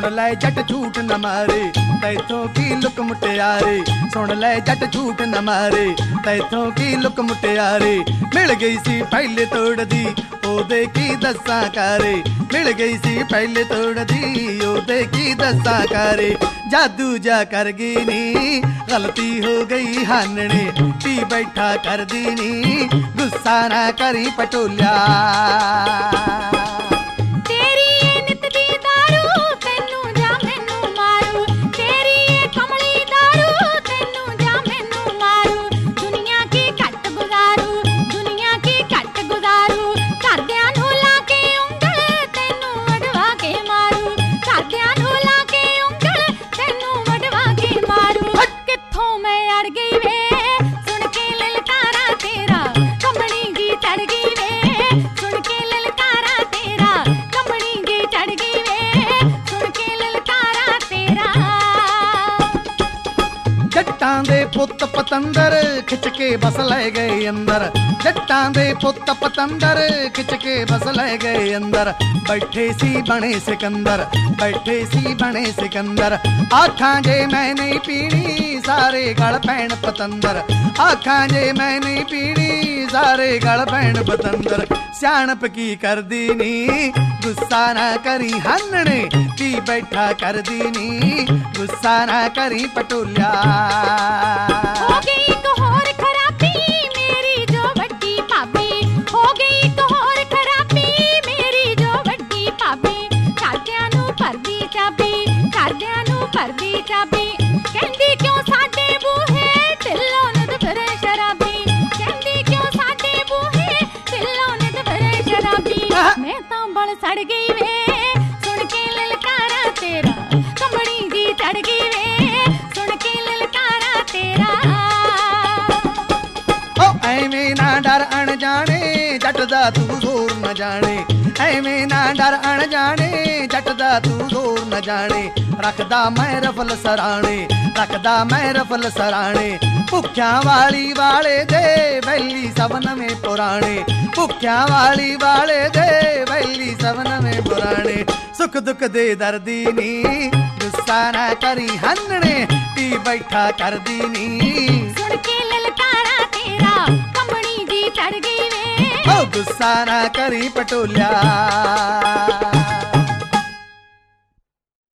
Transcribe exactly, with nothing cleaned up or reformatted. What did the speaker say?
सुन लै जट झूठ न मारे तैथों की लुक मुटियारे, सुन लै जट झूठ न मारे तैथों की लुक मुटियारे। मिल गई सी पहले तोड़ दी ओदे की दस्सां करे, मिल गई सी पहले तोड़ दी ओदे की दस्सां करे। जादू जा कर गई नी गलती हो गई हानने, पी बैठा कर दी नी गुस्सा ना करी पटोलिया। जट्टां दे पुत्त पतंदर खिच के बस ले गए अंदर, जट्टां दे पुत्त पतंदर खिच के बस ले गए अंदर। बैठे सी बने सिकंदर, बैठे सी बने सिकंदर। आखां जे मैं नहीं पीनी सारे गल पैण पतंदर, आखां जे मैं नहीं पीनी सारे गल पैण पतंदर। सियाणप की कर दी नी गुस्सा ना करी हानने, पी बैठा कर दी नी गुस्सा ना करी पटोलिया। हो गई एक होर खराबी मेरी जो वड्डी भाभी, हो गई एक होर खराबी मेरी जो वड्डी भाभी। घरदियां नूं भरदी चाबी, घरदियां नूं भरदी चाबी। कहंदी क्यों साडे बूहे ढिल्लों नित फिरे शराबी, कहंदी क्यों साडे बूहे ढिल्लों नित फिरे शराबी। मैं तां बल सड़ गई वे सुन के ललकारा तेरा, कंबड़ी जी चढ़ गई वे सुन के ललकारा तेरा। ओ ऐवें ना डर अणजाने जट दा तू जोर न जाने, ऐवें ना डर अणजाने जट दा तू जोर न जाने। रखदा मैं रफल सराणे, रखदा मैं रफल सराणे। भुख्यां वाली वाले दे वैली सब नवें पुराणे, भुख्यां वाली वाले दे वैली सब नवें पुराणे। सुख दुख दे दर्दी नी गुस्सा ना करी हानने, पी बैठा कर दी नी सुन के ललकारा तेरा, कंबड़ी जी चढ़ गई वे ओ गुस्सा ना करी पटोलिया।